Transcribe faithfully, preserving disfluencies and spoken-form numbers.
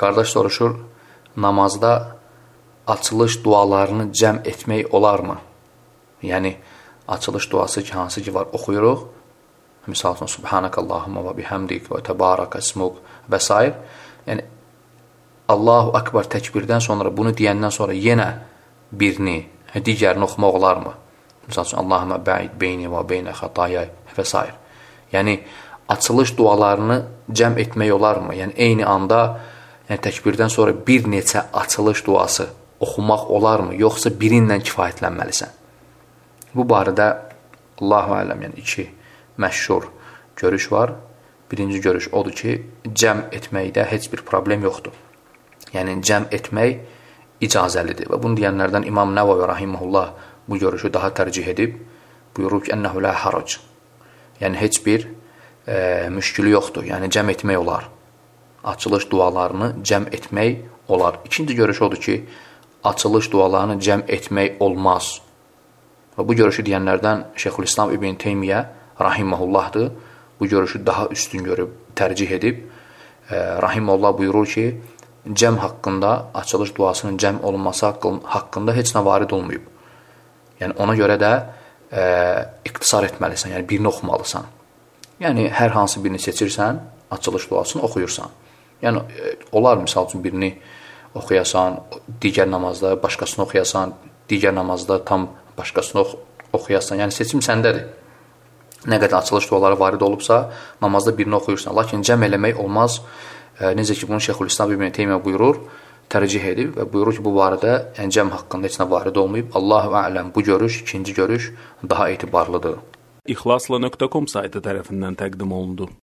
Qardaş soruşur, namazda açılış dualarını cəm etmək olarmı? Yəni, açılış duası ki, hansı ki var, oxuyuruq. Misal üçün, Subhanəkallahumma və bihamdik və təbarək əsmuk və s. Yəni, Allahu Akbar təkbirdən sonra, bunu deyəndən sonra yenə birini, digərini oxumaq olarmı? Misal üçün, Allahümə bəid beyni və beynə xətayay və s. Yəni, açılış dualarını cəm etmək olarmı? Yəni, eyni anda yəni, təkbirdən sonra bir neçə açılış duası oxumaq olarmı? Yoxsa birinlə kifayətlənməlisən? Bu barədə Allahu aləm, yəni iki məşhur görüş var. Birinci görüş odur ki, cəm etməkdə heç bir problem yoxdur. Yəni, cəm etmək icazəlidir. Və bunu deyənlərdən İmam Nəvavi rahiməhullah bu görüşü daha tərcih edib, buyurur ki, ennəhu la harac. Yəni, heç bir e, müşkülü yoxdur. Yəni, cəm etmək olar. Açılış dualarını cəm etmək olar. İkinci görüş odur ki, açılış dualarını cəm etmək olmaz. Və bu görüşü deyənlərdən Şeyxülislam İbn Teymiyyə rahiməhullahdır. Bu görüşü daha üstün görüb, tərcih edib. E, rahiməhullah buyurur ki, cəm haqqında, açılış duasının cəm olunması haqqında heç nə varid olmayıb. Yəni, ona görə də e, iqtisar etməlisən, yəni birini oxumalısan. Yəni, hər hansı birini seçirsən, açılış duasını oxuyursan. Yəni, e, olar misal üçün birini oxuyasan, digər namazda başqasını oxuyasan, digər namazda tam başqasını ox oxuyasan. Yəni, seçim səndədir. Nə qədər açılış duaları varid olubsa, namazda birini oxuyursan. Lakin cəm eləmək olmaz. E, necə ki, bunu Şeyxülislam İbn Teymiyyə buyurur, tərcih edib və buyurur ki, bu barədə yəni, cəm haqqında heç nə varid olmayıb. Allahu ələm, bu görüş, ikinci görüş daha etibarlıdır. İxlasla nöqtə com saytı tərəfindən təqdim olundu.